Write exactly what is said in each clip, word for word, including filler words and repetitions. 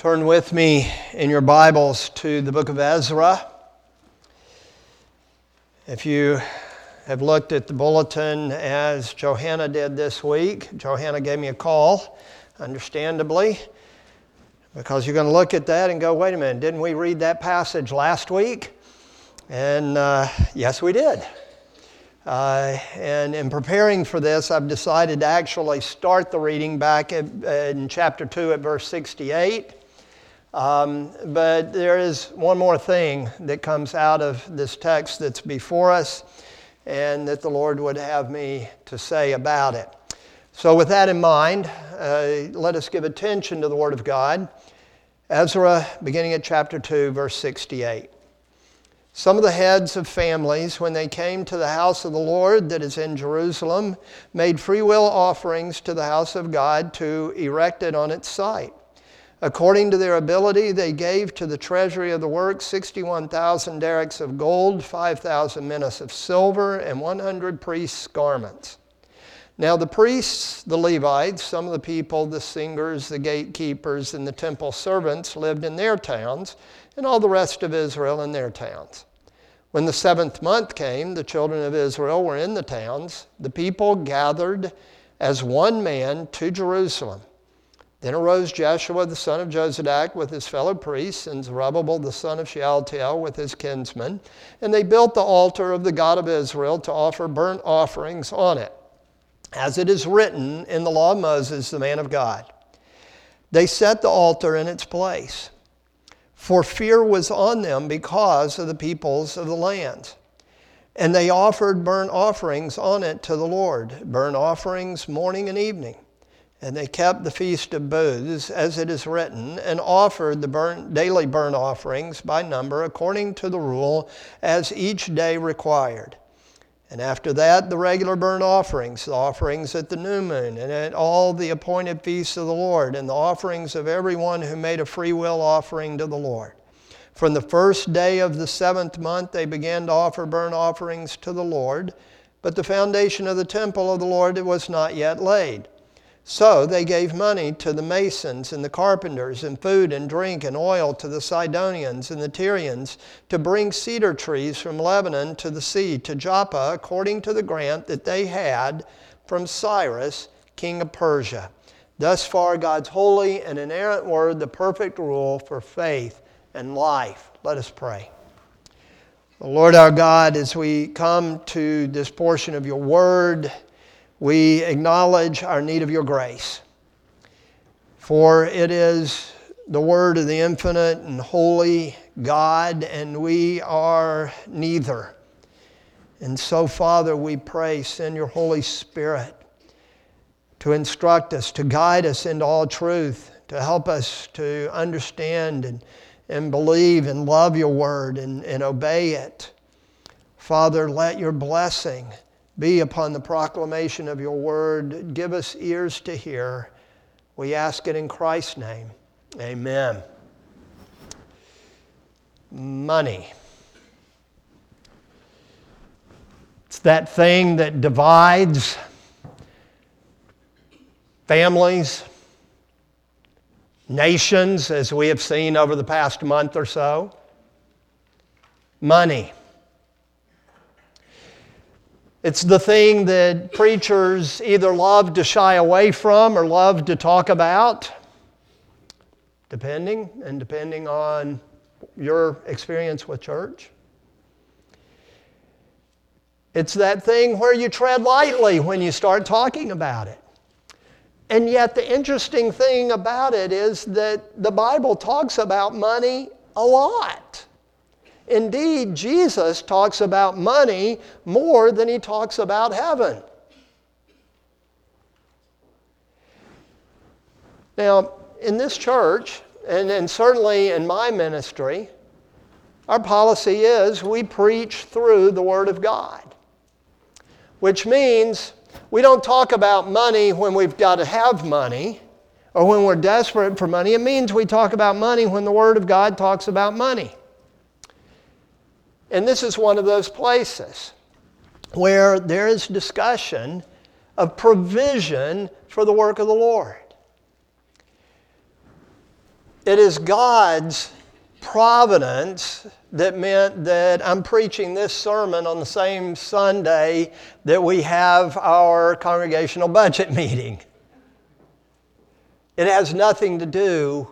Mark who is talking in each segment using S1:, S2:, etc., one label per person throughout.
S1: Turn with me in your Bibles to the book of Ezra. If you have looked at the bulletin as Johanna did this week, Johanna gave me a call, understandably, because you're going to look at that and go, wait a minute, didn't we read that passage last week? And uh, yes, we did. Uh, and in preparing for this, I've decided to actually start the reading back at, in chapter two at verse sixty-eight. Um, but there is one more thing that comes out of this text that's before us and that the Lord would have me to say about it. So with that in mind, uh, let us give attention to the Word of God. Ezra, beginning at chapter two, verse sixty-eight. Some of the heads of families, when they came to the house of the Lord that is in Jerusalem, made freewill offerings to the house of God to erect it on its site. According to their ability, they gave to the treasury of the work sixty-one thousand derricks of gold, five thousand minas of silver, and one hundred priests' garments. Now the priests, the Levites, some of the people, the singers, the gatekeepers, and the temple servants lived in their towns, and all the rest of Israel in their towns. When the seventh month came, the children of Israel were in the towns. The people gathered as one man to Jerusalem. Then arose Jeshua the son of Jozadak with his fellow priests, and Zerubbabel the son of Shealtiel with his kinsmen, and they built the altar of the God of Israel to offer burnt offerings on it, as it is written in the law of Moses, the man of God. They set the altar in its place, for fear was on them because of the peoples of the lands. And they offered burnt offerings on it to the Lord, burnt offerings morning and evening. And they kept the feast of booths, as it is written, and offered the burnt, daily burnt offerings by number according to the rule as each day required. And after that, the regular burnt offerings, the offerings at the new moon, and at all the appointed feasts of the Lord, and the offerings of everyone who made a free will offering to the Lord. From the first day of the seventh month, they began to offer burnt offerings to the Lord, but the foundation of the temple of the Lord was not yet laid. So they gave money to the masons and the carpenters, and food and drink and oil to the Sidonians and the Tyrians, to bring cedar trees from Lebanon to the sea, to Joppa, according to the grant that they had from Cyrus, king of Persia. Thus far, God's holy and inerrant word, the perfect rule for faith and life. Let us pray. Lord our God, as we come to this portion of your word, we acknowledge our need of your grace, for it is the word of the infinite and holy God, and we are neither. And so, Father, we pray, send your Holy Spirit to instruct us, to guide us into all truth, to help us to understand and, and believe and love your word and, and obey it. Father, let your blessing be upon the proclamation of your word. Give us ears to hear. We ask it in Christ's name. Amen. Money. It's that thing that divides families, nations, as we have seen over the past month or so. Money. It's the thing that preachers either love to shy away from or love to talk about, depending and depending on your experience with church. It's that thing where you tread lightly when you start talking about it. And yet the interesting thing about it is that the Bible talks about money a lot. Indeed, Jesus talks about money more than he talks about heaven. Now, in this church, and, and certainly in my ministry, our policy is we preach through the Word of God, which means we don't talk about money when we've got to have money or when we're desperate for money. It means we talk about money when the Word of God talks about money. And this is one of those places where there is discussion of provision for the work of the Lord. It is God's providence that meant that I'm preaching this sermon on the same Sunday that we have our congregational budget meeting. It has nothing to do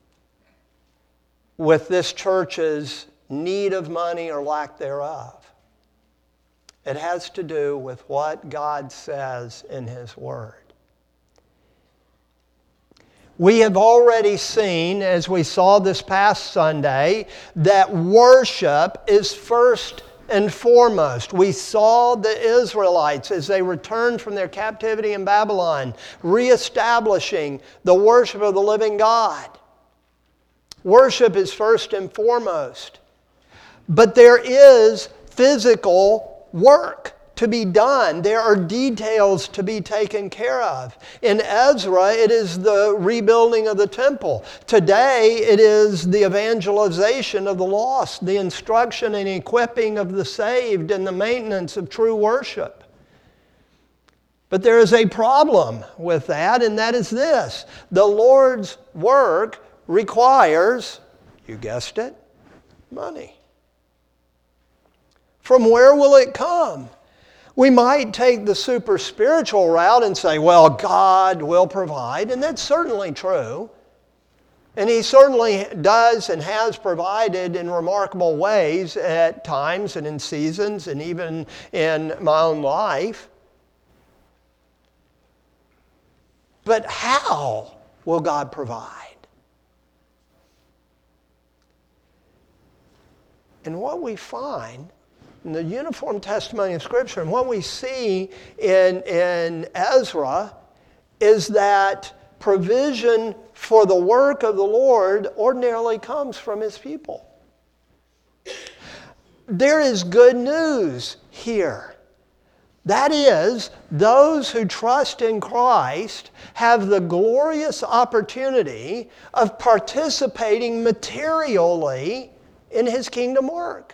S1: with this church's need of money or lack thereof. It has to do with what God says in His Word. We have already seen, as we saw this past Sunday, that worship is first and foremost. We saw the Israelites as they returned from their captivity in Babylon, reestablishing the worship of the living God. Worship is first and foremost. But there is physical work to be done. There are details to be taken care of. In Ezra, it is the rebuilding of the temple. Today, it is the evangelization of the lost, the instruction and equipping of the saved, and the maintenance of true worship. But there is a problem with that, and that is this. The Lord's work requires, you guessed it, money. From where will it come? We might take the super spiritual route and say, well, God will provide, and that's certainly true. And He certainly does and has provided in remarkable ways at times and in seasons and even in my own life. But how will God provide? And what we find in the uniform testimony of Scripture, and what we see in, in Ezra, is that provision for the work of the Lord ordinarily comes from His people. There is good news here. That is, those who trust in Christ have the glorious opportunity of participating materially in His kingdom work.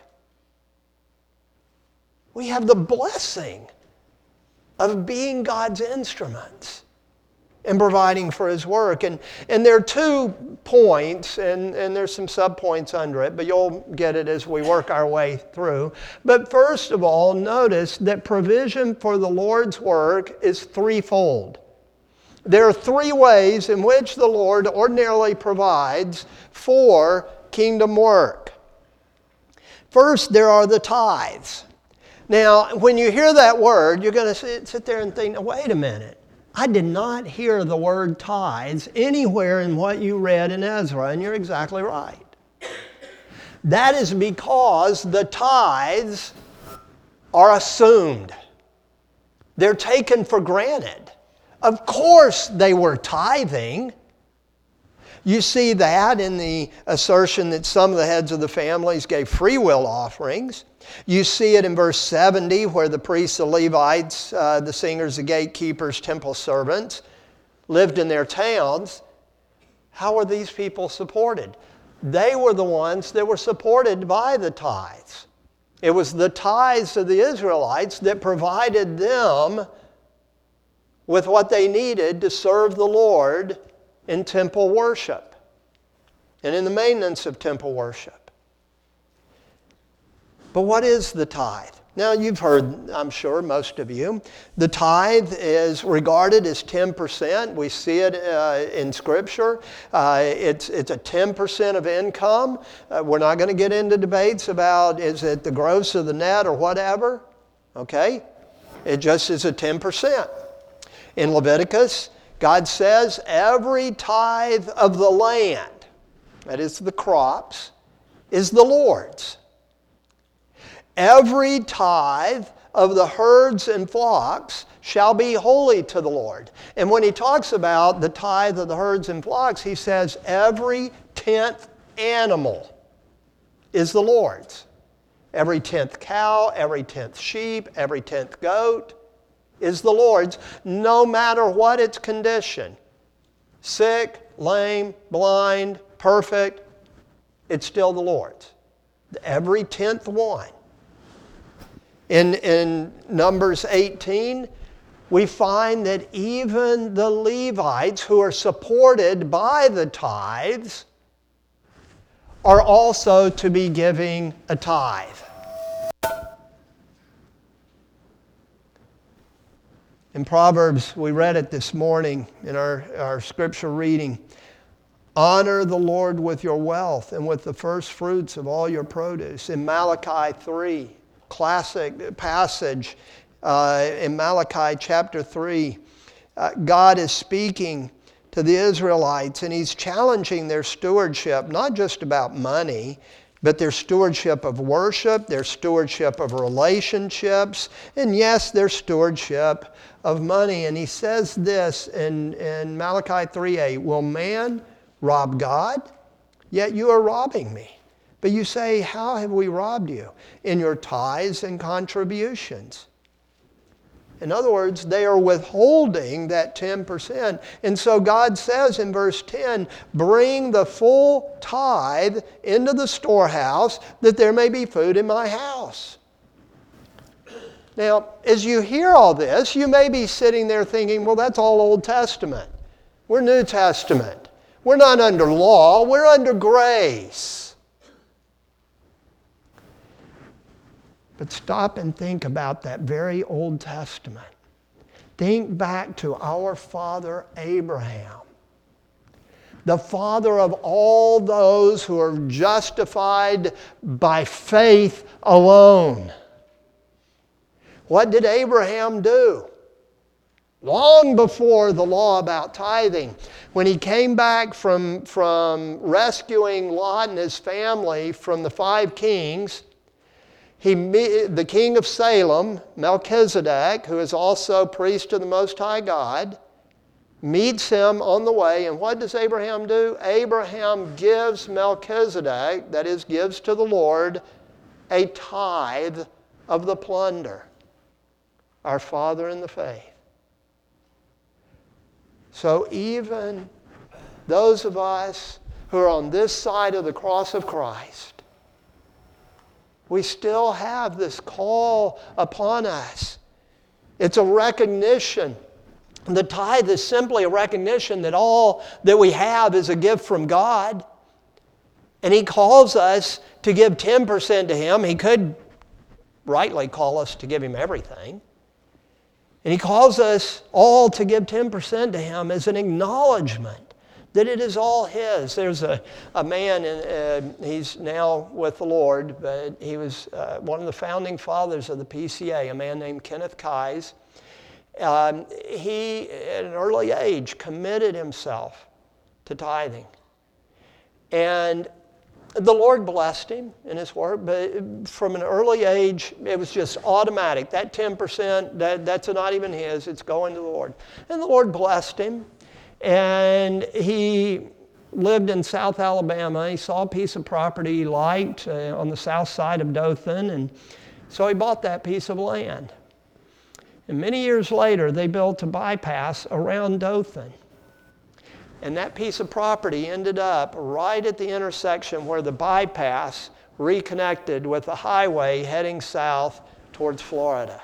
S1: We have the blessing of being God's instruments and providing for His work. And, and there are two points, and, and there's some subpoints under it, but you'll get it as we work our way through. But first of all, notice that provision for the Lord's work is threefold. There are three ways in which the Lord ordinarily provides for kingdom work. First, there are the tithes. Now, when you hear that word, you're going to sit, sit there and think, wait a minute. I did not hear the word tithes anywhere in what you read in Ezra, and you're exactly right. That is because the tithes are assumed. They're taken for granted. Of course they were tithing. You see that in the assertion that some of the heads of the families gave free will offerings. You see it in verse seventy where the priests, the Levites, uh, the singers, the gatekeepers, temple servants lived in their towns. How were these people supported? They were the ones that were supported by the tithes. It was the tithes of the Israelites that provided them with what they needed to serve the Lord in temple worship and in the maintenance of temple worship. But what is the tithe? Now, you've heard, I'm sure, most of you. The tithe is regarded as ten percent. We see it uh, in Scripture. Uh, it's, it's a ten percent of income. Uh, we're not going to get into debates about is it the gross or the net or whatever. Okay? It just is a ten percent. In Leviticus, God says every tithe of the land, that is the crops, is the Lord's. Every tithe of the herds and flocks shall be holy to the Lord. And when he talks about the tithe of the herds and flocks, he says every tenth animal is the Lord's. Every tenth cow, every tenth sheep, every tenth goat is the Lord's, no matter what its condition. Sick, lame, blind, perfect, it's still the Lord's. Every tenth one. In, in Numbers eighteen, we find that even the Levites who are supported by the tithes are also to be giving a tithe. In Proverbs, we read it this morning in our, our scripture reading. Honor the Lord with your wealth and with the first fruits of all your produce. In Malachi three, classic passage, uh, in Malachi chapter three, uh, God is speaking to the Israelites and He's challenging their stewardship, not just about money, but their stewardship of worship, their stewardship of relationships, and yes, their stewardship of money. And He says this in, in Malachi three eight, will man rob God? Yet you are robbing me. But you say, how have we robbed you? In your tithes and contributions. In other words, they are withholding that ten percent. And so God says in verse ten, bring the full tithe into the storehouse that there may be food in my house. Now, as you hear all this, you may be sitting there thinking, well, that's all Old Testament. We're New Testament. We're not under law, we're under grace. But stop and think about that very Old Testament. Think back to our father Abraham, the father of all those who are justified by faith alone. What did Abraham do? Long before the law about tithing, when he came back from, from rescuing Lot and his family from the five kings, he, the king of Salem, Melchizedek, who is also priest of the Most High God, meets him on the way. And what does Abraham do? Abraham gives Melchizedek, that is, gives to the Lord, a tithe of the plunder. Our father in the faith. So even those of us who are on this side of the cross of Christ, we still have this call upon us. It's a recognition. The tithe is simply a recognition that all that we have is a gift from God. And He calls us to give ten percent to Him. He could rightly call us to give Him everything. And He calls us all to give ten percent to Him as an acknowledgement that it is all His. There's a, a man, in, uh, he's now with the Lord, but he was uh, one of the founding fathers of the P C A, a man named Kenneth Keyes. Um, he, at an early age, committed himself to tithing. And the Lord blessed him in his work, but from an early age, it was just automatic. That ten percent, that, that's not even his, it's going to the Lord. And the Lord blessed him, and he lived in South Alabama. He saw a piece of property he liked uh, on the south side of Dothan, and so he bought that piece of land. And many years later, they built a bypass around Dothan. And that piece of property ended up right at the intersection where the bypass reconnected with the highway heading south towards Florida.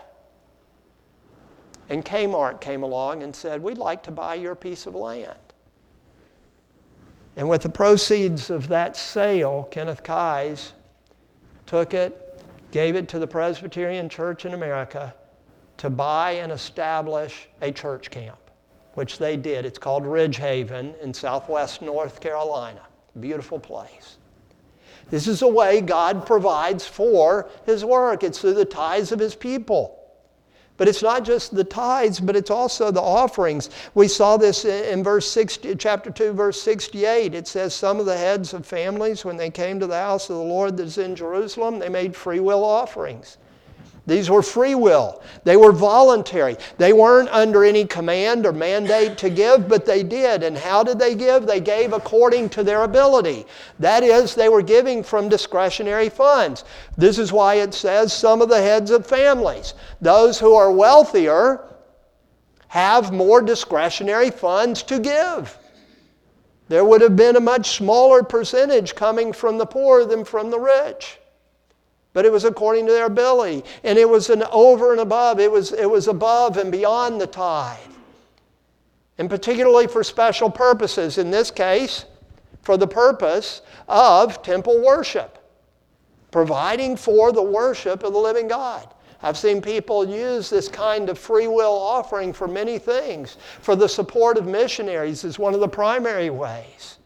S1: And Kmart came along and said, we'd like to buy your piece of land. And with the proceeds of that sale, Kenneth Keyes took it, gave it to the Presbyterian Church in America to buy and establish a church camp, which they did. It's called Ridge Haven in southwest North Carolina. Beautiful place. This is a way God provides for His work. It's through the tithes of His people. But it's not just the tithes, but it's also the offerings. We saw this in verse sixty, chapter two, verse sixty-eight. It says, some of the heads of families, when they came to the house of the Lord that is in Jerusalem, they made free will offerings. These were free will. They were voluntary. They weren't under any command or mandate to give, but they did. And how did they give? They gave according to their ability. That is, they were giving from discretionary funds. This is why it says some of the heads of families. Those who are wealthier have more discretionary funds to give. There would have been a much smaller percentage coming from the poor than from the rich. But it was according to their ability. And it was an over and above. It was, it was above and beyond the tithe. And particularly for special purposes. In this case, for the purpose of temple worship, providing for the worship of the living God. I've seen people use this kind of free will offering for many things. For the support of missionaries is one of the primary ways.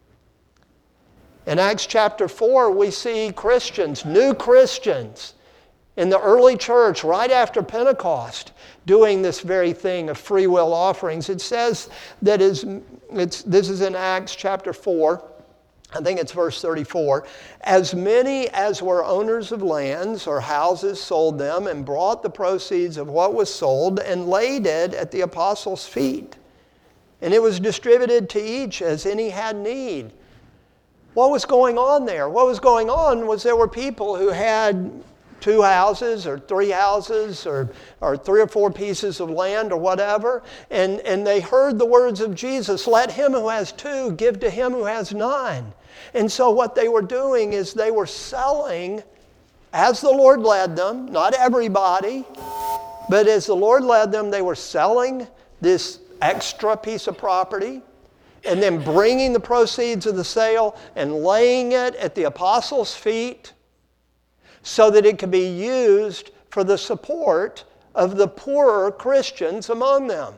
S1: In Acts chapter four, we see Christians, new Christians, in the early church, right after Pentecost, doing this very thing of free will offerings. It says that is, it's, this is in Acts chapter four, I think it's verse thirty-four. As many as were owners of lands or houses sold them and brought the proceeds of what was sold and laid it at the apostles' feet. And it was distributed to each as any had need. What was going on there? What was going on was there were people who had two houses or three houses or, or three or four pieces of land or whatever, and, and they heard the words of Jesus, let him who has two give to him who has none. And so what they were doing is they were selling, as the Lord led them, not everybody, but as the Lord led them, they were selling this extra piece of property and then bringing the proceeds of the sale and laying it at the apostles' feet so that it could be used for the support of the poorer Christians among them.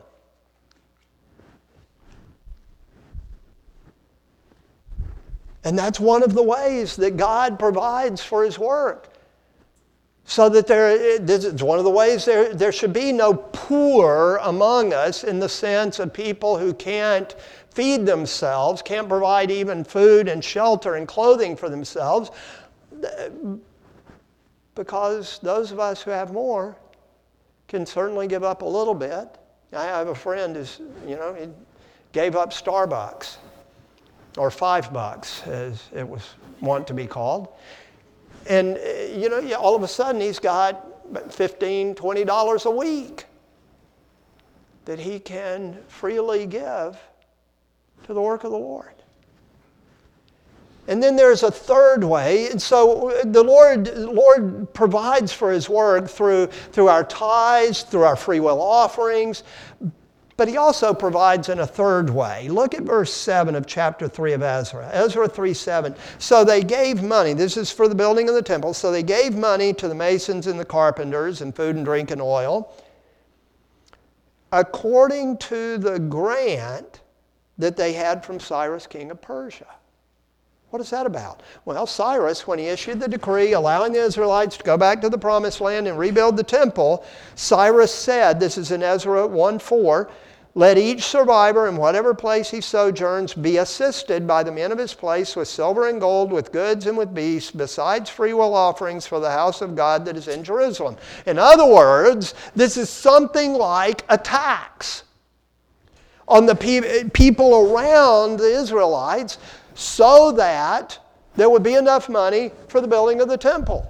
S1: And that's one of the ways that God provides for His work. So that there, this is one of the ways there, there should be no poor among us in the sense of people who can't feed themselves, can't provide even food and shelter and clothing for themselves, because those of us who have more can certainly give up a little bit. I have a friend who's, you know, he gave up Starbucks, or five bucks, as it was wont to be called. And, you know, all of a sudden he's got fifteen dollars, twenty dollars a week that he can freely give to the work of the Lord. And then there's a third way. And so the Lord, Lord provides for His work through, through our tithes, through our free will offerings. But He also provides in a third way. Look at verse seven of chapter three of Ezra. Ezra three seven. So they gave money. This is for the building of the temple. So they gave money to the masons and the carpenters and food and drink and oil, according to the grant that they had from Cyrus, king of Persia. What is that about? Well, Cyrus, when he issued the decree allowing the Israelites to go back to the promised land and rebuild the temple, Cyrus said, this is in Ezra one four, let each survivor in whatever place he sojourns be assisted by the men of his place with silver and gold, with goods and with beasts, besides freewill offerings for the house of God that is in Jerusalem. In other words, this is something like a tax on the pe- people around the Israelites, so that there would be enough money for the building of the temple.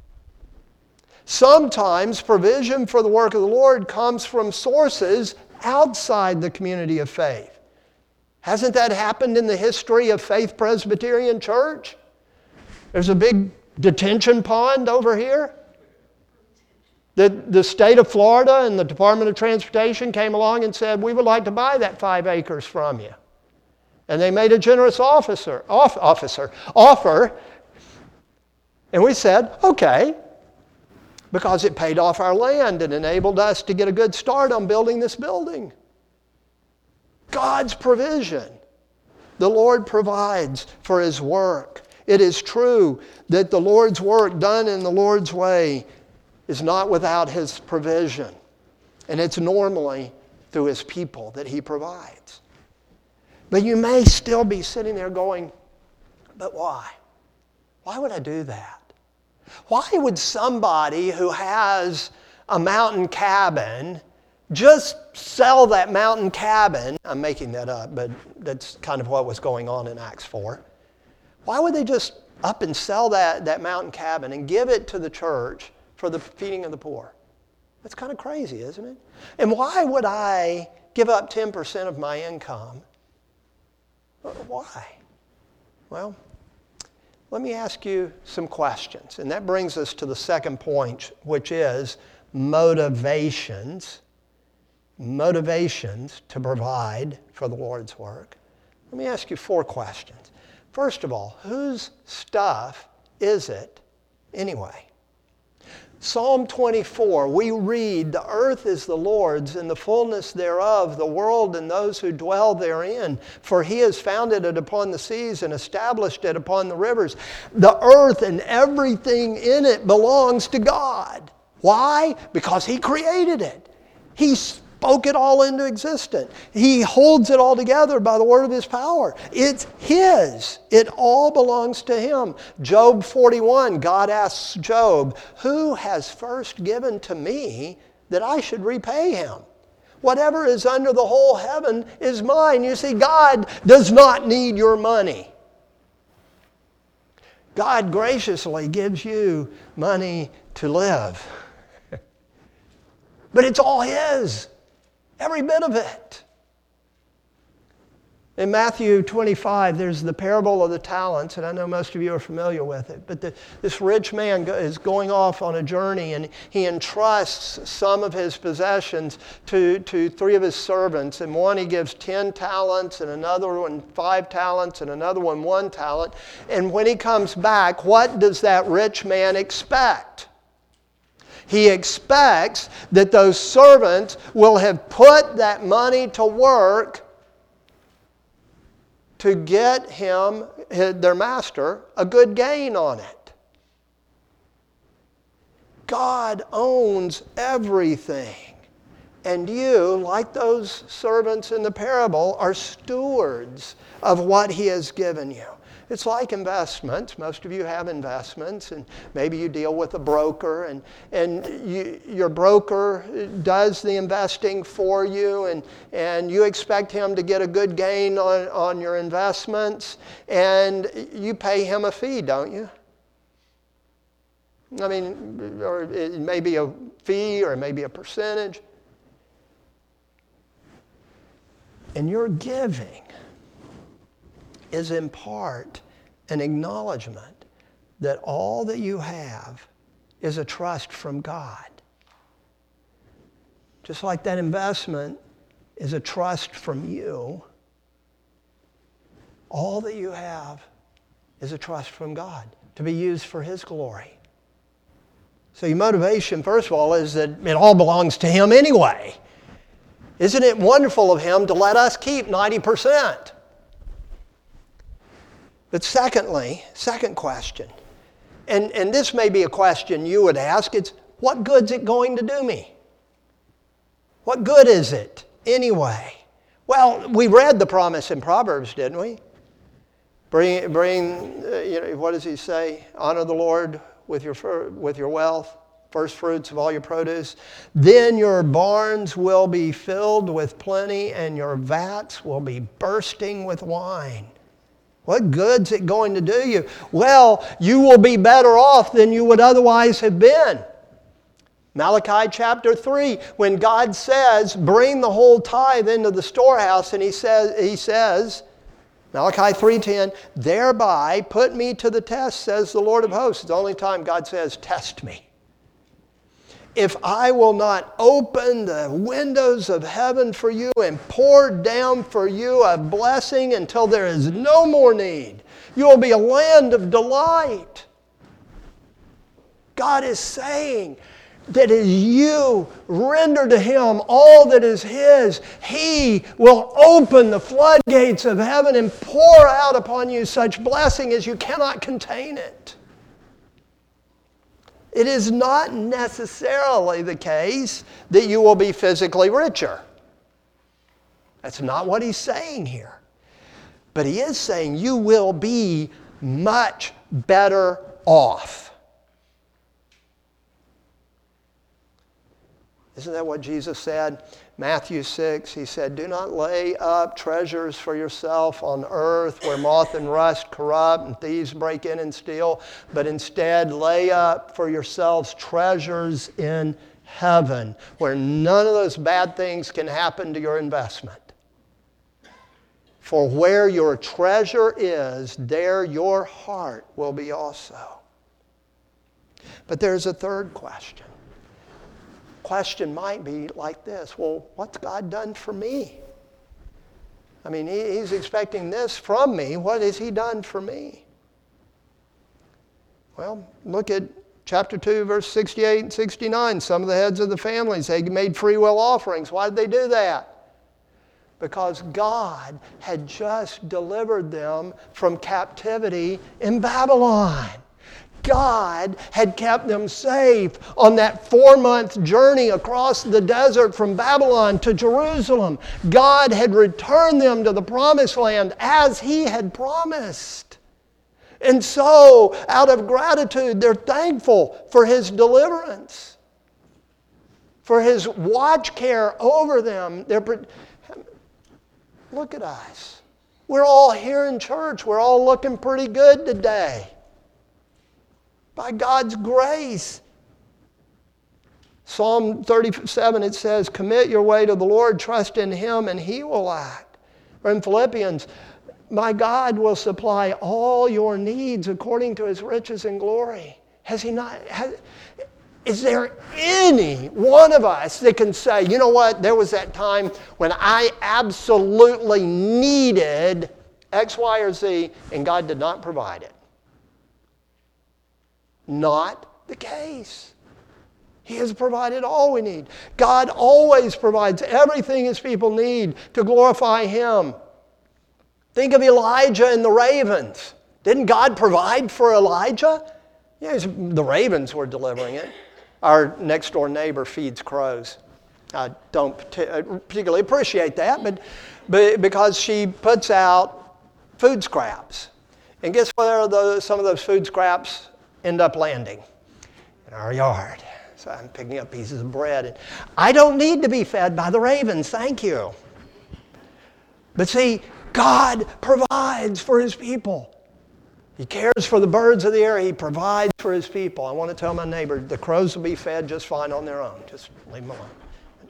S1: Sometimes provision for the work of the Lord comes from sources outside the community of faith. Hasn't that happened in the history of Faith Presbyterian Church? There's a big detention pond over here. The, the state of Florida and the Department of Transportation came along and said, we would like to buy that five acres from you. And they made a generous officer, off, officer, offer. And we said, okay, because it paid off our land and enabled us to get a good start on building this building. God's provision. The Lord provides for His work. It is true that the Lord's work done in the Lord's way is not without His provision. And it's normally through His people that He provides. But you may still be sitting there going, but why? Why would I do that? Why would somebody who has a mountain cabin just sell that mountain cabin? I'm making that up, but that's kind of what was going on in Acts four. Why would they just up and sell that, that mountain cabin and give it to the church for the feeding of the poor? That's kind of crazy, isn't it? And why would I give up ten percent of my income? Why? Well, let me ask you some questions. And that brings us to the second point, which is motivations. Motivations to provide for the Lord's work. Let me ask you four questions. First of all, whose stuff is it anyway? Psalm twenty-four, we read, the earth is the Lord's and the fullness thereof, the world and those who dwell therein. For he has founded it upon the seas and established it upon the rivers. The earth and everything in it belongs to God. Why? Because he created it. He spoke it all into existence. He holds it all together by the word of his power. It's his. It all belongs to him. Job forty-one, God asks Job, who has first given to me that I should repay him? Whatever is under the whole heaven is mine. You see, God does not need your money. God graciously gives you money to live. But it's all his. Every bit of it. In Matthew twenty-five, there's the parable of the talents, and I know most of you are familiar with it. But the, this rich man go, is going off on a journey, and he entrusts some of his possessions to, to three of his servants. And one he gives ten talents, and another one five talents, and another one one talent. And when he comes back, what does that rich man expect? He expects that those servants will have put that money to work to get him, their master, a good gain on it. God owns everything. And you, like those servants in the parable, are stewards of what he has given you. It's like investments. Most of you have investments, and maybe you deal with a broker, and, and you, your broker does the investing for you, and, and you expect him to get a good gain on, on your investments, and you pay him a fee, don't you? I mean, or it may be a fee, or it may be a percentage. And your giving is in part an acknowledgement that all that you have is a trust from God. Just like that investment is a trust from you, all that you have is a trust from God to be used for his glory. So your motivation, first of all, is that it all belongs to him anyway. Isn't it wonderful of him to let us keep ninety percent? But secondly, second question, and, and this may be a question you would ask, it's what good's it going to do me? What good is it anyway? Well, we read the promise in Proverbs, didn't we? Bring, bring uh, you know, what does he say? Honor the Lord with your, with your wealth, first fruits of all your produce. Then your barns will be filled with plenty, and your vats will be bursting with wine. What good's it going to do you? Well, you will be better off than you would otherwise have been. Malachi chapter three, when God says, bring the whole tithe into the storehouse, and he says, he says, Malachi three ten, thereby put me to the test, says the Lord of hosts. It's the only time God says, test me. If I will not open the windows of heaven for you and pour down for you a blessing until there is no more need, you will be a land of delight. God is saying that as you render to him all that is his, he will open the floodgates of heaven and pour out upon you such blessing as you cannot contain it. It is not necessarily the case that you will be physically richer. That's not what he's saying here. But he is saying you will be much better off. Isn't that what Jesus said? Matthew six, he said, do not lay up treasures for yourself on earth where moth and rust corrupt and thieves break in and steal, but instead lay up for yourselves treasures in heaven where none of those bad things can happen to your investment. For where your treasure is, there your heart will be also. But there's a third question. Question might be like this, well, what's God done for me? I mean, he, he's expecting this from me. What has he done for me? Well, look at chapter two, verse sixty-eight and sixty-nine. Some of the heads of the families, they made free will offerings. Why did they do that? Because God had just delivered them from captivity in Babylon. God had kept them safe on that four-month journey across the desert from Babylon to Jerusalem. God had returned them to the promised land as He had promised. And so, out of gratitude, they're thankful for His deliverance, for His watch care over them. They're, look at us. We're all here in church. We're all looking pretty good today. By God's grace. Psalm thirty-seven, it says, commit your way to the Lord, trust in Him, and He will act. Or in Philippians, my God will supply all your needs according to His riches and glory. Has He not? Has, is there any one of us that can say, you know what, there was that time when I absolutely needed X, Y, or Z, and God did not provide it? Not the case. He has provided all we need. God always provides everything His people need to glorify Him. Think of Elijah and the ravens. Didn't God provide for Elijah? Yes, the ravens were delivering it. Our next door neighbor feeds crows. I don't particularly appreciate that, but, but because she puts out food scraps. And guess where those, some of those food scraps end up landing? In our yard. So I'm picking up pieces of bread. And I don't need to be fed by the ravens, thank you. But see, God provides for His people. He cares for the birds of the air. He provides for His people. I want to tell my neighbor, the crows will be fed just fine on their own. Just leave them alone.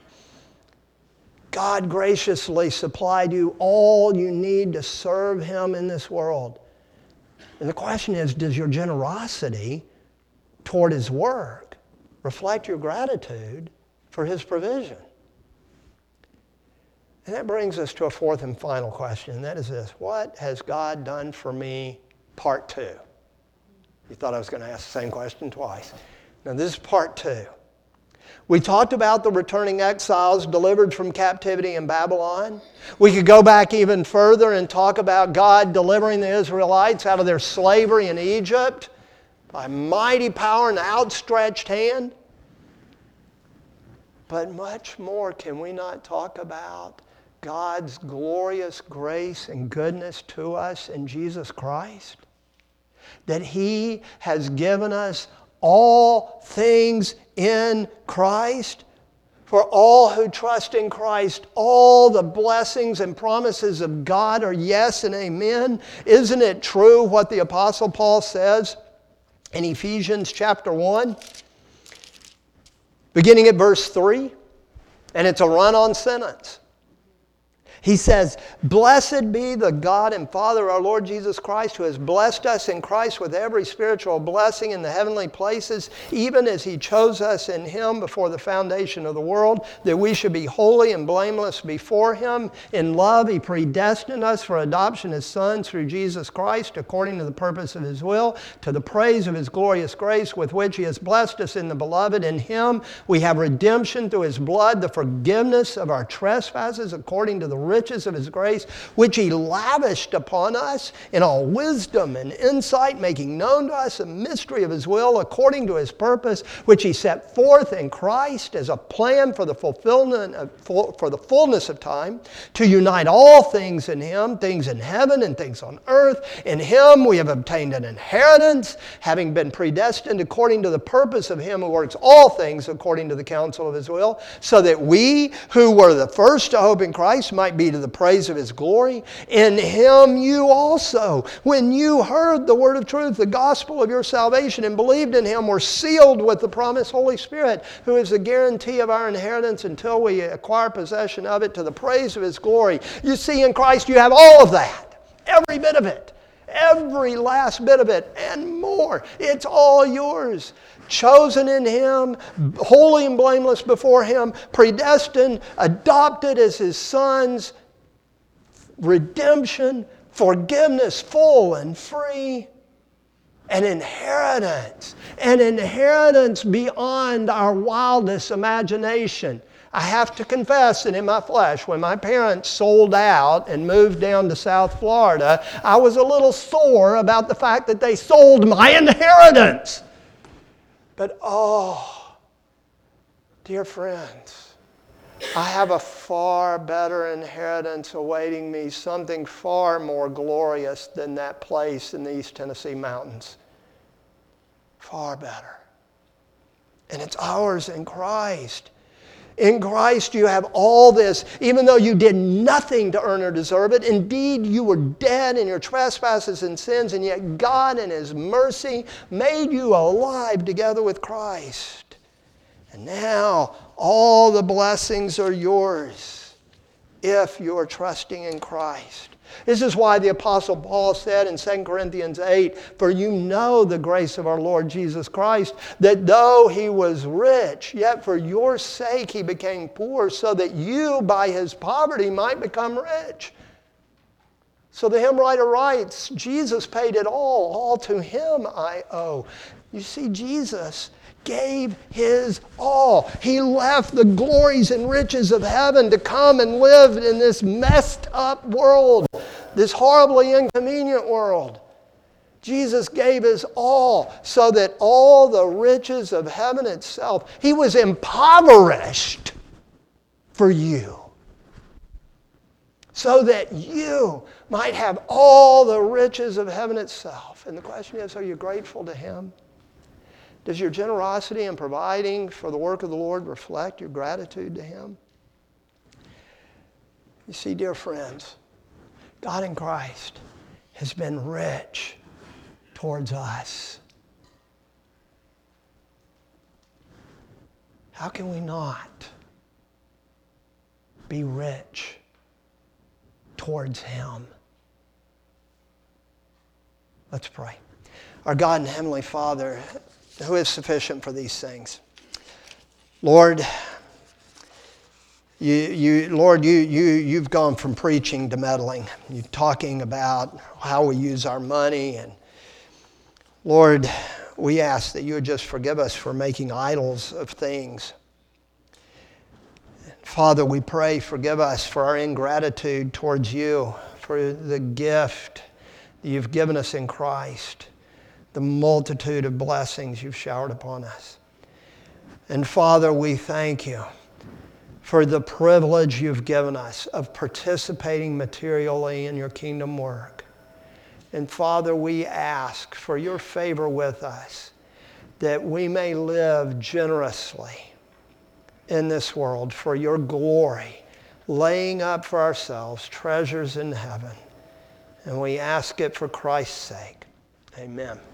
S1: God graciously supplied you all you need to serve Him in this world. And the question is, does your generosity toward His work reflect your gratitude for His provision? And that brings us to a fourth and final question, and that is this: what has God done for me? Part two. You thought I was going to ask the same question twice. Now this is part two. We talked about the returning exiles delivered from captivity in Babylon. We could go back even further and talk about God delivering the Israelites out of their slavery in Egypt by mighty power and outstretched hand. But much more can we not talk about God's glorious grace and goodness to us in Jesus Christ? That He has given us all things in Christ. For all who trust in Christ, all the blessings and promises of God are yes and amen. Isn't it true what the Apostle Paul says in Ephesians chapter one? Beginning at verse three, and it's a run-on sentence. He says, blessed be the God and Father of our Lord Jesus Christ, who has blessed us in Christ with every spiritual blessing in the heavenly places, even as He chose us in Him before the foundation of the world, that we should be holy and blameless before Him. In love He predestined us for adoption as sons through Jesus Christ, according to the purpose of His will, to the praise of His glorious grace, with which He has blessed us in the Beloved. In Him we have redemption through His blood, the forgiveness of our trespasses, according to the riches of His grace, which He lavished upon us in all wisdom and insight, making known to us the mystery of His will, according to His purpose, which He set forth in Christ as a plan for the fulfillment of, for, for the fullness of time, to unite all things in Him, things in heaven and things on earth. In Him we have obtained an inheritance, having been predestined according to the purpose of Him who works all things according to the counsel of His will, so that we who were the first to hope in Christ might be to the praise of His glory. In Him you also, when you heard the word of truth, the gospel of your salvation, and believed in Him, were sealed with the promised Holy Spirit, who is the guarantee of our inheritance until we acquire possession of it, to the praise of His glory. You see, in Christ you have all of that. Every bit of it. Every last bit of it and more. It's all yours. Chosen in Him, holy and blameless before Him, predestined, adopted as His sons, redemption, forgiveness, full and free, an inheritance, an inheritance beyond our wildest imagination. I have to confess that in my flesh, when my parents sold out and moved down to South Florida, I was a little sore about the fact that they sold my inheritance. But oh, dear friends, I have a far better inheritance awaiting me, something far more glorious than that place in the East Tennessee mountains. Far better. And it's ours in Christ. In Christ you have all this, even though you did nothing to earn or deserve it. Indeed, you were dead in your trespasses and sins, and yet God in His mercy made you alive together with Christ. And now all the blessings are yours if you are trusting in Christ. This is why the Apostle Paul said in Second Corinthians eight, "For you know the grace of our Lord Jesus Christ, that though He was rich, yet for your sake He became poor, so that you by His poverty might become rich." So the hymn writer writes, Jesus paid it all, all to Him I owe. You see, Jesus gave His all. He left the glories and riches of heaven to come and live in this messed up world, this horribly inconvenient world. Jesus gave His all so that all the riches of heaven itself, He was impoverished for you, so that you might have all the riches of heaven itself. And the question is, are you grateful to Him? Does your generosity in providing for the work of the Lord reflect your gratitude to Him? You see, dear friends, God in Christ has been rich towards us. How can we not be rich towards Him? Let's pray. Our God and Heavenly Father, who is sufficient for these things. Lord, you, you, Lord, you, you, you've gone from preaching to meddling. You're talking about how we use our money. And Lord, we ask that you would just forgive us for making idols of things. Father, we pray, forgive us for our ingratitude towards you, for the gift that you've given us in Christ, the multitude of blessings you've showered upon us. And Father, we thank you for the privilege you've given us of participating materially in your kingdom work. And Father, we ask for your favor with us, that we may live generously in this world for your glory, laying up for ourselves treasures in heaven. And we ask it for Christ's sake. Amen.